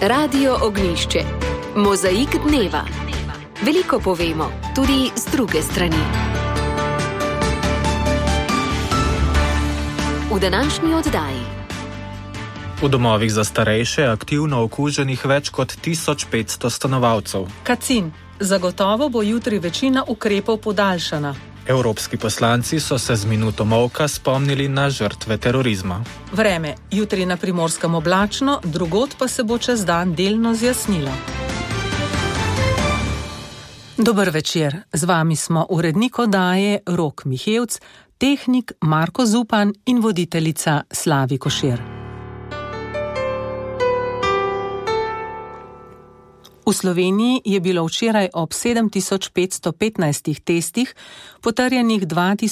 Radio Ognjišče. Mozaik dneva. Veliko povemo, tudi z druge strani. V današnji oddaji. V domovih za starejše aktivno okuženih več kot 1500 stanovalcev. Kacin. Zagotovo bo jutri večina ukrepov podaljšana. Evropski poslanci so se z minuto molka spomnili na žrtve terorizma. Vreme. Jutri na Primorskem oblačno, drugod pa se bo čez dan delno zjasnilo. Dober večer. Z vami smo urednik oddaje Rok Mihevc, tehnik Marko Zupan in voditeljica Slavi Košir. V Sloveniji je bilo včeraj ob 7515 testih potrjenih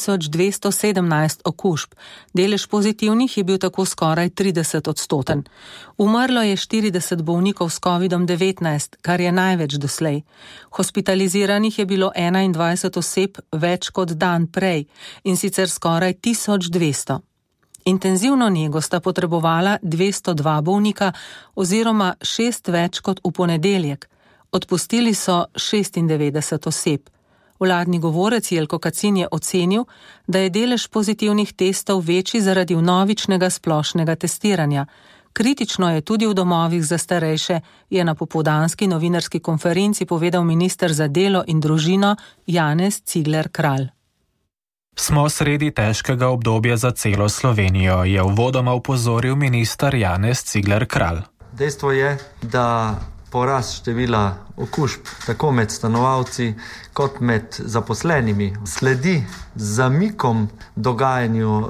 2217 okužb. Delež pozitivnih je bil tako skoraj 30%. Umrlo je 40 bolnikov s COVID-19, kar je največ doslej. Hospitaliziranih je bilo 21 oseb več kot dan prej, in sicer skoraj 1200. Intenzivno nego sta potrebovala 202 bolnika oziroma 6 več kot v ponedeljek. Odpustili so 96 oseb. Vladni govorec Jelko Kacin je ocenil, da je delež pozitivnih testov večji zaradi vnovičnega splošnega testiranja. Kritično je tudi v domovih za starejše, je na popoldanski novinarski konferenci povedal minister za delo in družino Janez Cigler Kralj. Smo sredi težkega obdobja za celo Slovenijo, je uvodoma opozoril minister Janez Cigler Kralj. Dejstvo je, da porast števila okužb tako med stanovalci kot med zaposlenimi sledi zamikom dogajanju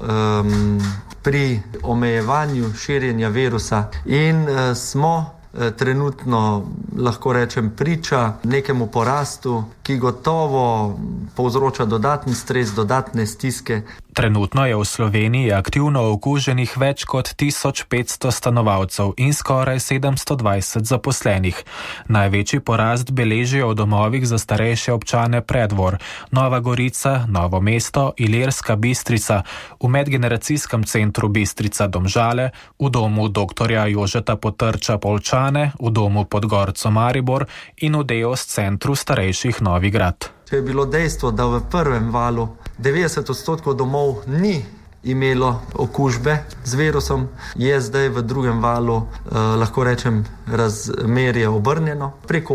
pri omejevanju širjenja virusa in smo trenutno, lahko rečem, priča nekemu porastu, ki gotovo povzroča dodatni stres, dodatne stiske. Trenutno je v Sloveniji aktivno okuženih več kot 1500 stanovalcev in skoraj 720 zaposlenih. Največji porast beležijo v domovih za starejše občane Preddvor, Nova Gorica, Novo mesto, Ilirska Bistrica, v medgeneracijskem centru Bistrica Domžale, v domu dr. Jožeta Potrča Poljčane, v domu Podgorco Maribor in v Deos centru starejših Novi Grad. Če je bilo dejstvo, da v prvem valu 90% domov ni imelo okužbe z virusom, je zdaj v drugem valu, lahko rečem, razmerje obrnjeno. Preko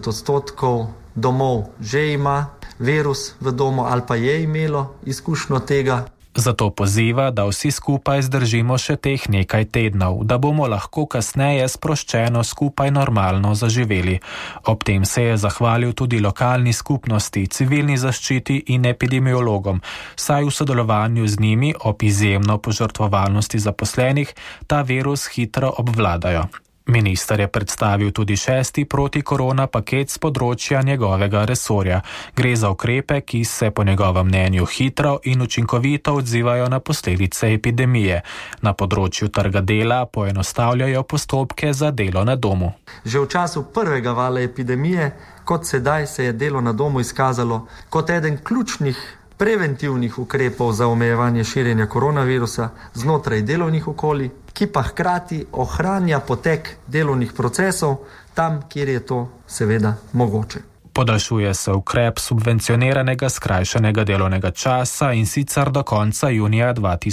80% domov že ima virus v domu ali pa je imelo izkušnjo tega. Zato poziva, da vsi skupaj zdržimo še teh nekaj tednov, da bomo lahko kasneje sproščeno skupaj normalno zaživeli. Ob tem se je zahvalil tudi lokalni skupnosti, civilni zaščiti in epidemiologom, saj v sodelovanju z njimi ob izjemno požrtvovalnosti zaposlenih ta virus hitro obvladajo. Minister je predstavil tudi 6. protikorona paket z področja njegovega resorja. Gre za ukrepe, ki se po njegovem mnenju hitro in učinkovito odzivajo na posledice epidemije. Na področju trga dela poenostavljajo postopke za delo na domu. Že v času prvega vala epidemije, kot sedaj, se je delo na domu izkazalo kot eden ključnih preventivnih ukrepov za omejevanje širjenja koronavirusa znotraj delovnih okolij, ki pa hkrati ohranja potek delovnih procesov tam, kjer je to seveda mogoče. Podaljšuje se ukrep subvencioniranega skrajšanega delovnega časa in sicer do konca junija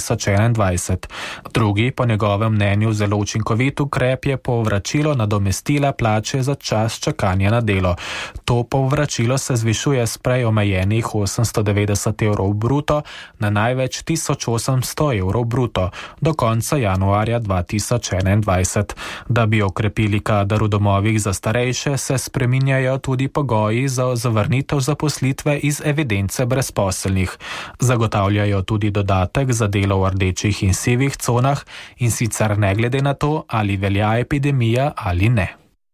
2021. Drugi, po njegovem mnenju zelo učinkovit ukrep, je povračilo nadomestila plače za čas čakanja na delo. To povračilo se zvišuje s prej omejenih 890 evrov bruto na največ 1800 evrov bruto do konca januarja 2021. Da bi okrepili kader v domovih za starejše, se spreminjajo tudi pogoji za zavrnitev zaposlitve iz evidence brezposelnih. Zagotavljajo tudi dodatek za delo v rdečih in sivih conah, in sicer ne glede na to, ali velja epidemija ali ne.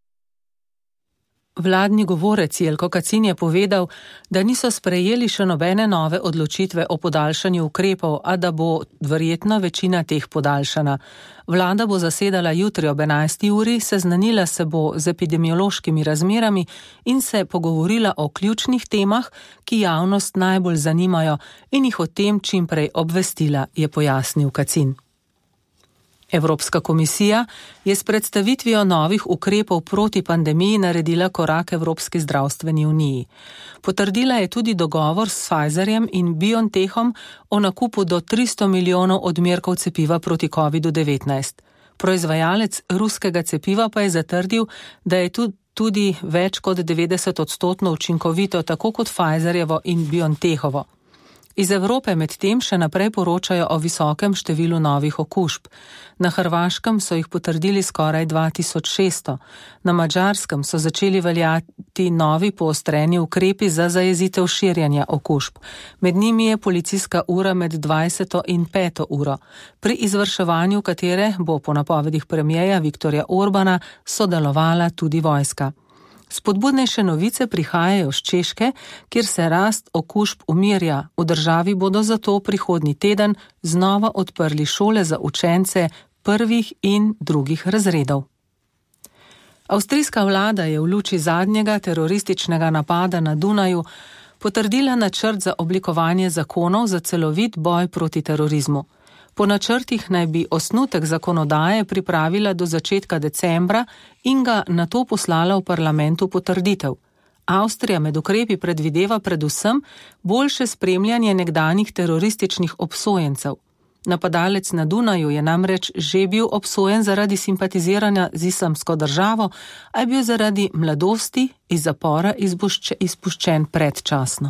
Vladni govorec Jelko Kacin je povedal, da niso sprejeli še nobene nove odločitve o podaljšanju ukrepov, a da bo verjetno večina teh podaljšana. Vlada bo zasedala jutri ob 11. uri, seznanila se bo z epidemiološkimi razmerami in se pogovorila o ključnih temah, ki javnost najbolj zanimajo, in jih o tem čimprej obvestila, je pojasnil Kacin. Evropska komisija je s predstavitvijo novih ukrepov proti pandemiji naredila korak Evropski zdravstveni uniji. Potrdila je tudi dogovor s Pfizerjem in BioNTechom o nakupu do 300 milijonov odmerkov cepiva proti COVID-19. Proizvajalec ruskega cepiva pa je zatrdil, da je tudi več kot 90% učinkovito, tako kot Pfizerjevo in BioNTechovo. Iz Evrope medtem še naprej poročajo o visokem številu novih okužb. Na Hrvaškem so jih potrdili skoraj 2600. Na Madžarskem so začeli veljati novi poostreni ukrepi za zajezitev širjanja okužb. Med njimi je policijska ura med 20. in 5. uro, pri izvrševanju katere bo po napovedih premierja Viktorja Orbana sodelovala tudi vojska. Spodbudnejše novice prihajajo z Češke, kjer se rast okužb umirja. V državi bodo zato prihodnji teden znova odprli šole za učence prvih in drugih razredov. Avstrijska vlada je v luči zadnjega terorističnega napada na Dunaju potrdila načrt za oblikovanje zakonov za celovit boj proti terorizmu. Po načrtih naj bi osnutek zakonodaje pripravila do začetka decembra in ga nato poslala v parlamentu potrditev. Avstrija med ukrepi predvideva predvsem boljše spremljanje nekdanjih terorističnih obsojencev. Napadalec na Dunaju je namreč že bil obsojen zaradi simpatiziranja z Islamsko državo, a je bil zaradi mladosti iz zapora izpuščen predčasno.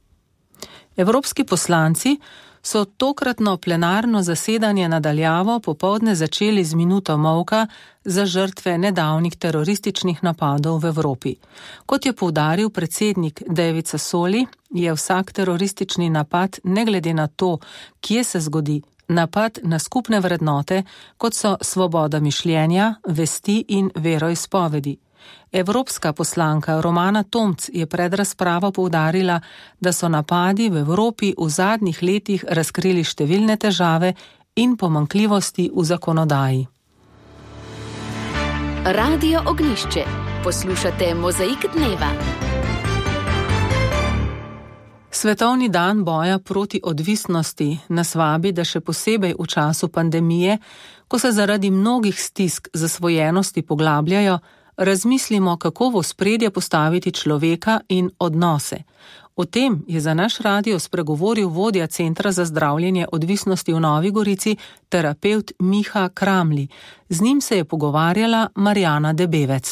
Evropski poslanci so tokratno plenarno zasedanje nadaljavo popoldne začeli z minuto molka za žrtve nedavnih terorističnih napadov v Evropi. Kot je poudaril predsednik David Sassoli, je vsak teroristični napad, ne glede na to, kje se zgodi, napad na skupne vrednote, kot so svoboda mišljenja, vesti in veroizpovedi. Evropska poslanka Romana Tomc je pred razpravo poudarila, da so napadi v Evropi v zadnjih letih razkrili številne težave in pomanjkljivosti v zakonodaji. Radio Ognjišče. Poslušate Mozaik dneva. Svetovni dan boja proti odvisnosti nas vabi, da še posebej v času pandemije, ko se zaradi mnogih stisk zasvojenosti poglabljajo, razmislimo, kako v ospredje postaviti človeka in odnose. O tem je za naš radio spregovoril vodja Centra za zdravljenje odvisnosti v Novi Gorici, terapevt Miha Kramli. Z njim se je pogovarjala Marjana Debevec.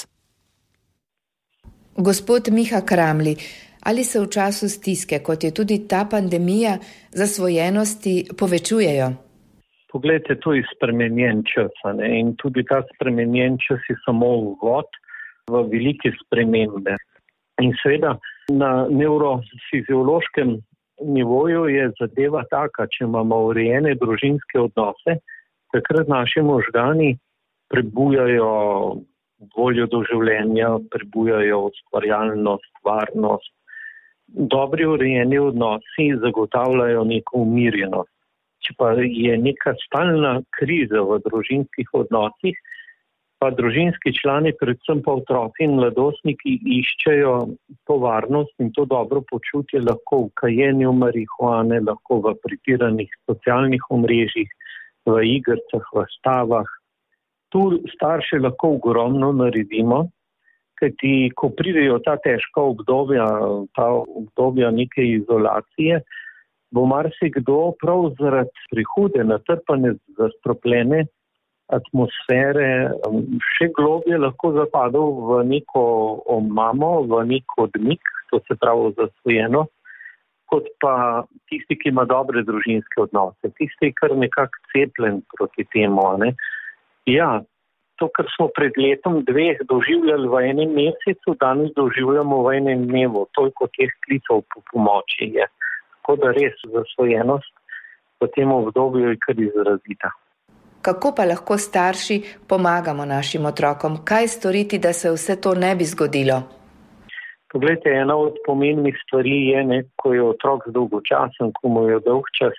Gospod Miha Kramli, ali se v času stiske, kot je tudi ta pandemija, zasvojenosti povečujejo? Poglejte, to je spremenjen čas, in tudi ta spremenjen čas je samo uvod v velike spremembe. In seveda na nevrofiziološkem nivoju je zadeva taka, če imamo urejene družinske odnose, takrat naši možgani prebujajo voljo do življenja, prebujajo ustvarjalnost, varnost. Dobri urejeni odnosi zagotavljajo neko umirjenost. Če pa je neka stalna kriza v družinskih odnosih, pa družinski člani, predvsem pa otroci in mladostniki, iščejo to varnost in to dobro počutje lahko v kajenju marihuane, lahko v pretiranih socialnih omrežjih, v igricah, v stavah. Tu starši lahko ogromno naredimo, kajti ko pridejo ta težka obdobja neke izolacije, bo marsikdo prav zaradi prehude, natrpane, zastropljene atmosfere še globje lahko zapadel v neko omamo, v nek odmik, to se pravi zasvojeno, kot pa tisti, ki ima dobre družinske odnose. Tisti, kar nekako cepljen proti temu. Ja, to, kar smo pred letom, dveh doživljali v enem mesecu, danes doživljamo v enem dnevu. Toliko teh klicov po pomoči je. Tako da res zasvojenost v tem obdobju je kar izrazita. Kako pa lahko starši pomagamo našim otrokom? Kaj storiti, da se vse to ne bi zgodilo? Poglejte, ena od pomembnih stvari je, ko je otrok dolgočasen, ko mu je dolg čas,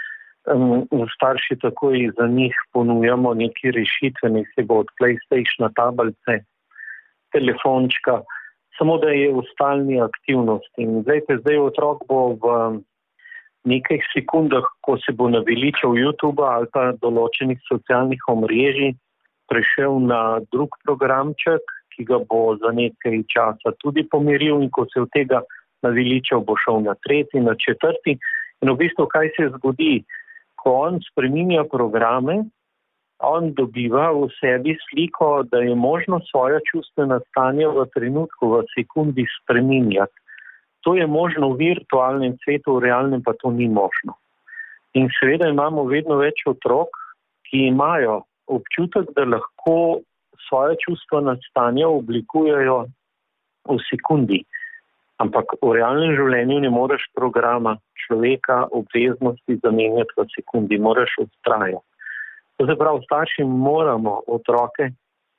starši takoj za njih ponujamo neke rešitve, ne se bo od PlayStationa, tablice, telefončka, samo da je v stalni aktivnosti. In zdaj otrok bo v nekaj sekundah, ko se bo naveličal YouTube ali pa določenih socialnih omrežij, prešel na drug programček, ki ga bo za nekaj časa tudi pomiril in ko se od tega naveličal, bo šel na tretji, na četrti. In v bistvu, kaj se zgodi, ko on spreminja programe, on dobiva v sebi sliko, da je možno svoja čustvena stanja v trenutku, v sekundi spreminjati. To je možno v virtualnem svetu, v realnem pa to ni možno. In seveda imamo vedno več otrok, ki imajo občutek, da lahko svoje čustvena stanja oblikujejo v sekundi. Ampak v realnem življenju ne moreš programa človeka obveznosti zamenjati v sekundi, moraš odtrajati. To se pravi, starši moramo otroke,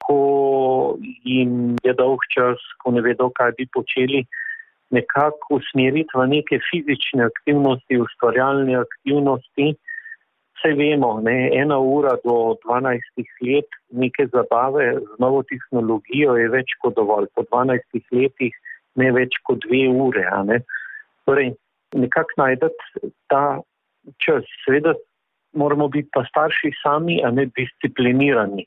ko jim je dolg čas, ko ne vedo, kaj bi počeli, nekako usmeriti v neke fizične aktivnosti, ustvarjalne aktivnosti. Vse vemo, 1 ura do 12 let neke zabave z novo tehnologijo je več kot dovolj. Po 12 letih ne več kot 2 ure. Torej, nekako najdete ta čas. Seveda moramo biti pa starši sami, a ne disciplinirani.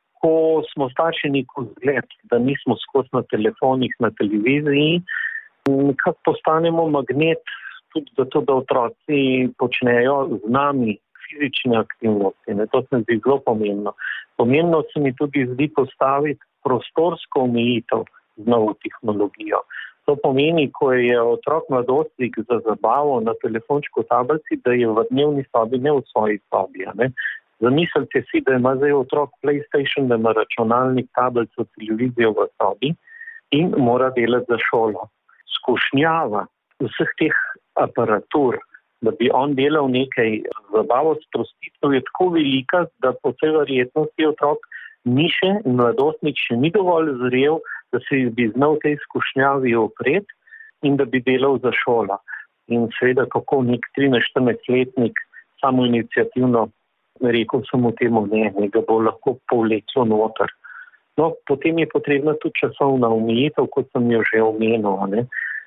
Ko smo starši neko zgled, da nismo skozi na telefonih, na televiziji, nekako postanemo magnet tudi zato, da otroci počnejo z nami fizične aktivnosti. To se mi zdi zelo pomembno. Pomembno se mi tudi zdi postaviti prostorsko omejitev z novo tehnologijo. To pomeni, ko je otrok mladostnik za zabavo na telefončku tablici, da je v dnevni sobi, ne v svoji sobi. Zamislite si, da ima zdaj otrok PlayStation, da ima računalnik, tablico, televizijo v sobi in mora delati za šolo. Skušnjava vseh teh aparatur, da bi on delal nekaj zabavo, sprostitev je tako velika, da po vsej verjetnosti otrok ni še, mladostnik še ni dovolj zrel, da se bi znal tej skušnjavi opreti in da bi delal za šola. In seveda, kako nek 13-14-letnik samo iniciativno rekel samo temu ne, ga bo lahko povleklo noter. No, potem je potrebna tudi časovna omejitev, kot sem jo že omenil.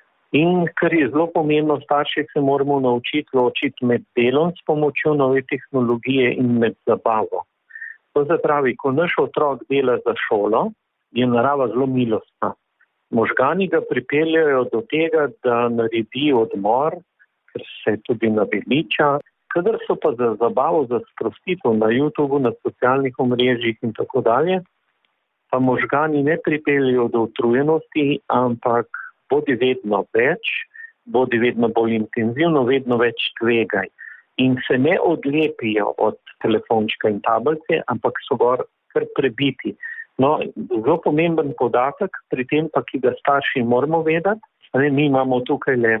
In kar je zelo pomembno, starši se moramo naučiti ločiti med delom s pomočjo nove tehnologije in med zabavo. To se pravi, ko naš otrok dela za šolo, je narava zelo milostna. Možgani ga pripeljajo do tega, da naredi odmor, ker se tudi naveliča, kadar so pa za zabavo, za sprostitev na YouTube, na socialnih omrežjih in tako dalje, pa možgani ne pripeljajo do utrujenosti, ampak bodi vedno več, bodi vedno bolj intenzivno, vedno več tvegaj. In se ne odlepijo od telefončka in tablice, ampak so gor kar prebiti. No, zelo pomemben podatek, pri tem pa, ki ga starši moramo vedeti, mi imamo tukaj le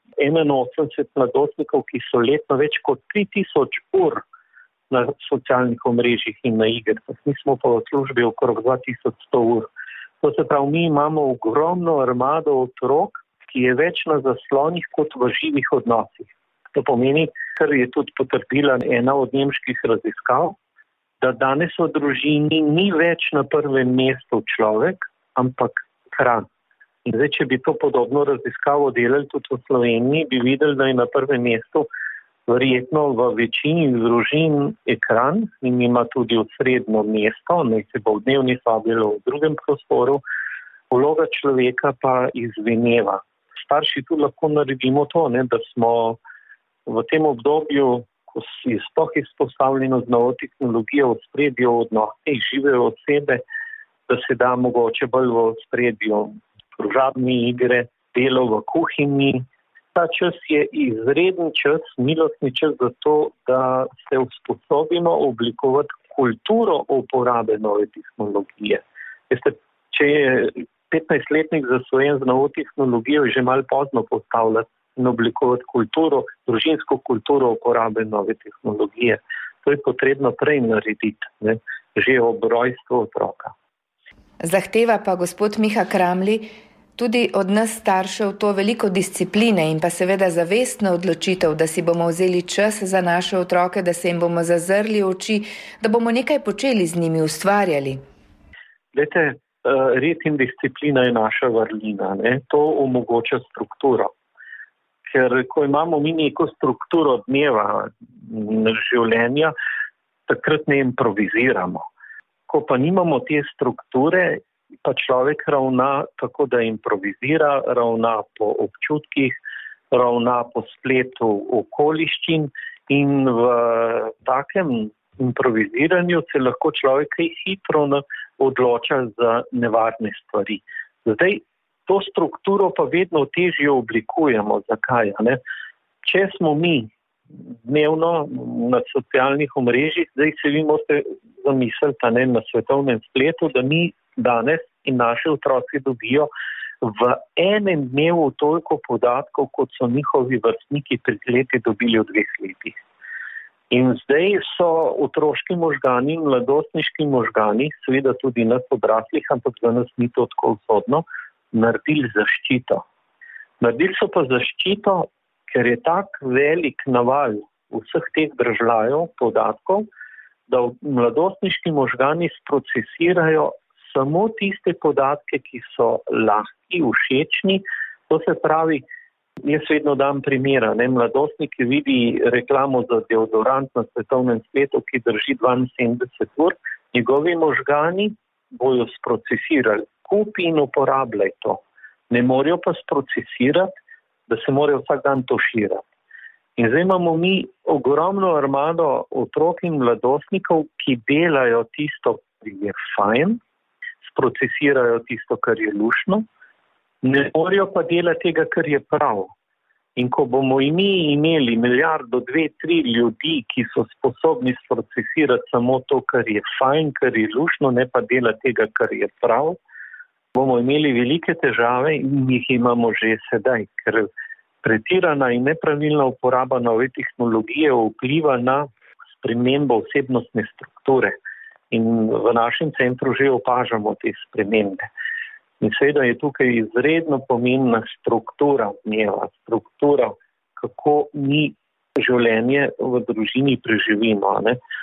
81 mladostnikov, ki so letno več kot 3000 ur na socialnih omrežjih in na igrah. Mi smo pa v službi okrog 2100 ur. To se pravi, mi imamo ogromno armado otrok, ki je več na zaslonih kot v živih odnosih. To pomeni, kar je tudi potrdila ena od nemških raziskav, da danes v družini ni več na prvem mestu človek, ampak ekran. In zdaj, če bi to podobno raziskavo delali tudi v Sloveniji, bi videli, da je na prvem mestu verjetno v večini družin ekran in ima tudi osrednjo mesto, naj se bo v dnevni sobi ali v drugem prostoru, vloga človeka pa izveneva. Starši tu lahko naredimo to, da smo v tem obdobju, ko si sploh izpostavljeno z novo tehnologijo v spredju odnosih žive osebe, da se da mogoče bolj v spredju družabne igre, delo v kuhinji. Ta čas je izreden čas, milostni čas za to, da se usposobimo oblikovati kulturo uporabe nove tehnologije. Veste, če je 15-letnik zasvojen z novo tehnologijo, je že malo pozno postavljati in oblikovati kulturo, družinsko kulturo uporabe nove tehnologije. To je potrebno prej narediti, že ob rojstvu otroka. Zahteva pa gospod Miha Kramli tudi od nas staršev to veliko discipline in pa seveda zavestno odločitev, da si bomo vzeli čas za naše otroke, da se jim bomo zazrli v oči, da bomo nekaj počeli z njimi, ustvarjali. Glejte, red in disciplina je naša vrlina, to omogoča strukturo. ker ko imamo mi neko strukturo dneva življenja, takrat ne improviziramo. Ko pa nimamo te strukture, pa človek ravna tako, da improvizira, ravna po občutkih, ravna po spletu okoliščin in v takem improviziranju se lahko človek hitro odloča za nevarne stvari. Zdaj, to strukturo pa vedno težje oblikujemo. Zakaj? Ne? Če smo mi dnevno na socialnih omrežjih, zdaj se vi morate zamisliti na svetovnem spletu, da mi danes in naši otroci dobijo v enem dnevu toliko podatkov, kot so njihovi vrstniki pred leti dobili v 2 letih. In zdaj so otroški možgani in mladostniški možgani, seveda tudi nas odraslih, ampak za nas ni to tako usodno, naredili zaščito. Naredili so pa zaščito, ker je tak velik naval vseh teh držav podatkov, da mladostniški možgani sprocesirajo samo tiste podatke, ki so lahki, všečni. To se pravi, jaz vedno dam primera, mladostnik vidi reklamo za deodorant na svetovnem spletu, ki drži 72 ur, njegovi možgani bojo sprocesirali. Kupi in uporabljaj to. Ne morajo pa sprocesirati, da se morajo vsak dan toširati. In zdaj imamo mi ogromno armado otrok in mladostnikov, ki delajo tisto, kar je fajn, sprocesirajo tisto, kar je luštno, ne morajo pa delati tega, kar je prav. In ko bomo mi imeli 1, 2, 3 ljudi, ki so sposobni sprocesirati samo to, kar je fajn, kar je luštno, ne pa delati tega, kar je prav, bomo imeli velike težave in jih imamo že sedaj, ker pretirana in nepravilna uporaba nove tehnologije vpliva na spremembo osebnostne strukture. In v našem centru že opažamo te spremembe. In seveda je tukaj izredno pomembna struktura dneva, struktura, kako mi življenje v družini preživimo.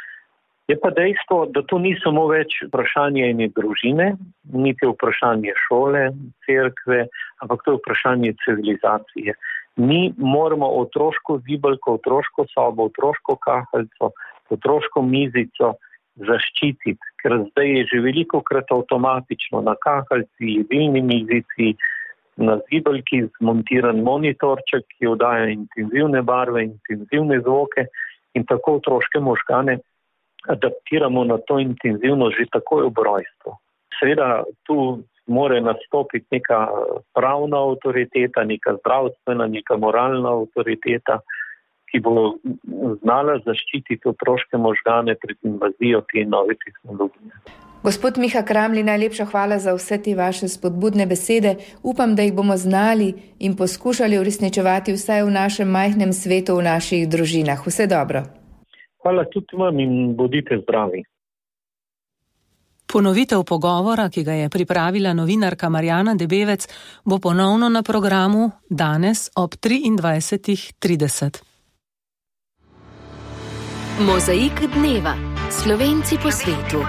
Je pa dejstvo, da to ni samo več vprašanje ene družine, niti vprašanje šole, cerkve, ampak to je vprašanje civilizacije. Mi moramo otroško zibelko, otroško sobo, otroško kahljico, otroško mizico zaščititi, ker zdaj je že velikokrat avtomatično na kahljici, jedilni mizici, na zibelki zmontiran monitorček, ki oddaja intenzivne barve, intenzivne zvoke in tako otroške možgane adaptiramo na to intenzivnost že takoj ob rojstvu. Seveda tu mora nastopiti neka pravna avtoriteta, neka zdravstvena, neka moralna avtoriteta, ki bo znala zaščititi otroške možgane pred invazijo te nove tehnologije. Gospod Miha Kramli, najlepša hvala za vse te vaše spodbudne besede. Upam, da jih bomo znali in poskušali uresničevati vsaj v našem majhnem svetu, v naših družinah. Vse dobro. Hvala tudi vam in bodite zdravi. Ponovitev pogovora, ki ga je pripravila novinarka Marjana Debevec, bo ponovno na programu danes ob 23:30. Mozaik dneva. Slovenci po svetu.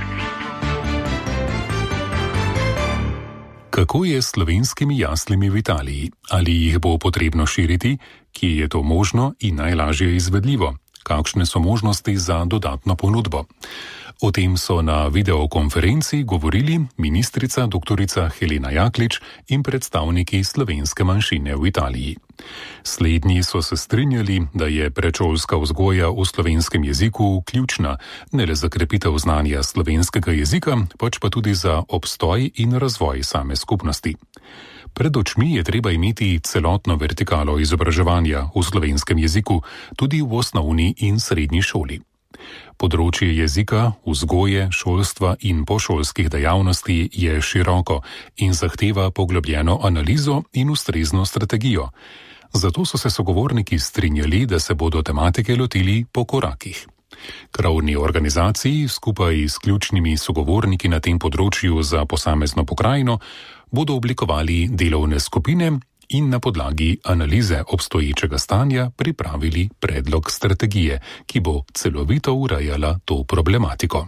Kako je s slovenskimi jaslimi v Italiji? Ali jih bo potrebno širiti? Kje je to možno in najlažje izvedljivo? Kakšne so možnosti za dodatno ponudbo? O tem so na videokonferenci govorili ministrica dr. Helena Jaklič in predstavniki slovenske manjšine v Italiji. Slednji so se strinjali, da je predšolska vzgoja v slovenskem jeziku ključna, ne le za krepitev znanja slovenskega jezika, pač pa tudi za obstoj in razvoj same skupnosti. Pred očmi je treba imeti celotno vertikalo izobraževanja v slovenskem jeziku, tudi v osnovni in srednji šoli. Področje jezika, vzgoje, šolstva in pošolskih dejavnosti je široko in zahteva poglobljeno analizo in ustrezno strategijo. Zato so se sogovorniki strinjali, da se bodo tematike lotili po korakih. Krovni organizaciji skupaj s ključnimi sogovorniki na tem področju za posamezno pokrajino bodo oblikovali delovne skupine in na podlagi analize obstoječega stanja pripravili predlog strategije, ki bo celovito urejala to problematiko.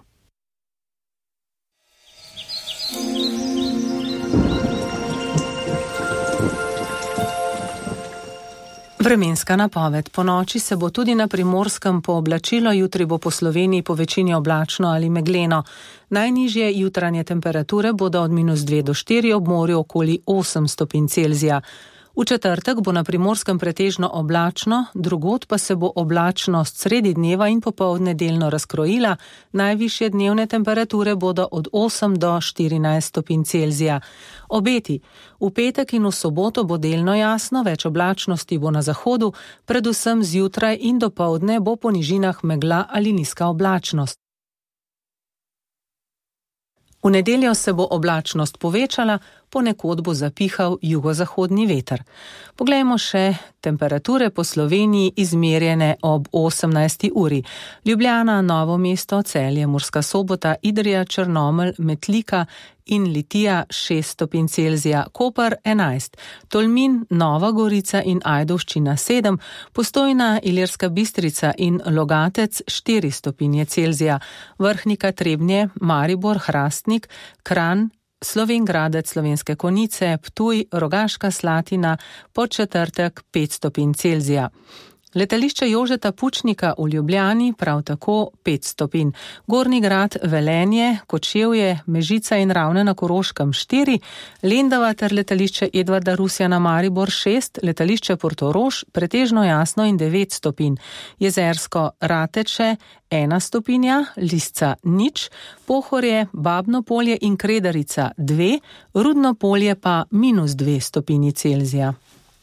Vremenska napoved. Po noči se bo tudi na Primorskem pooblačilo, jutri bo po Sloveniji po večini oblačno ali megleno. Najnižje jutranje temperature bodo od -2 do 4, ob morju okoli 8 stopinj Celzija. V četrtek bo na Primorskem pretežno oblačno, drugod pa se bo oblačnost sredi dneva in popoldne delno razkrojila, najvišje dnevne temperature bodo od 8 do 14 stopinj Celzija. Obeti. V petek in v soboto bo delno jasno, več oblačnosti bo na zahodu, predvsem zjutraj in dopoldne bo po nižinah megla ali nizka oblačnost. V nedeljo se bo oblačnost povečala, ponekod bo zapihal jugozahodni veter. Poglejmo še temperature po Sloveniji izmerjene ob 18. uri. Ljubljana, Novo mesto, Celje, Murska Sobota, Idrija, Črnomelj, Metlika in Litija 6 stopinj Celzija, Koper 11, Tolmin, Nova Gorica in Ajdovščina 7, Postojna, Ilirska Bistrica in Logatec 4 stopinje Celzija, Vrhnika, Trebnje, Maribor, Hrastnik, Kranj, Slovenj Gradec, Slovenske Konjice, Ptuj, Rogaška Slatina, Podčetrtek 5 stopinj Celzija. Letališče Jožeta Pučnika v Ljubljani prav tako 5 stopinj. Gornji Grad, Velenje, Kočevje, Mežica in Ravne na Koroškem 4, Lendava ter letališče Edvarda Rusjana Maribor 6, letališče Portorož pretežno jasno in 9 stopinj. Jezersko Rateče 1 stopinja, Lisca 0, Pohorje, Babno Polje in Kredarica 2, Rudno Polje pa -2 stopinji Celzija.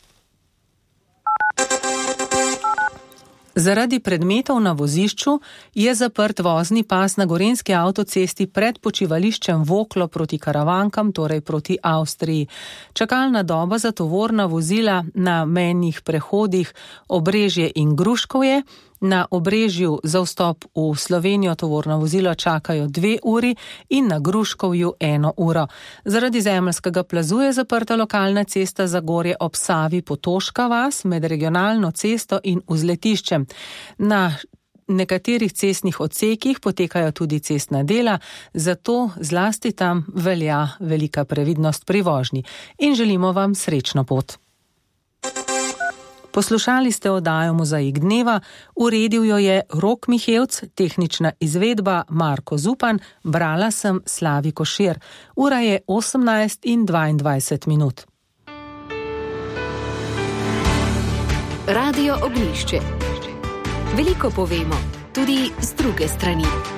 Zaradi predmetov na vozišču je zaprt vozni pas na gorenjski avtocesti pred počivališčem Voklo proti Karavankam, torej proti Avstriji. Čakalna doba za tovorna vozila na mejnih prehodih Obrežje in Gruškovje. Na Obrežju za vstop v Slovenijo tovorna vozila čakajo 2 uri in na Gruškovju 1 uro. Zaradi zemeljskega plazu je zaprta lokalna cesta Zagorje ob Savi Potoška vas med regionalno cesto in vzletiščem. Na nekaterih cestnih odsekih potekajo tudi cestna dela, zato zlasti tam velja velika previdnost pri vožnji. In želimo vam srečno pot. Poslušali ste oddajo Mozaik dneva, uredil jo je Rok Mihevc, tehnična izvedba Marko Zupan, brala sem Slavi Košir. Ura je 18:22. Radio Ognjišče. Veliko povemo, tudi z druge strani.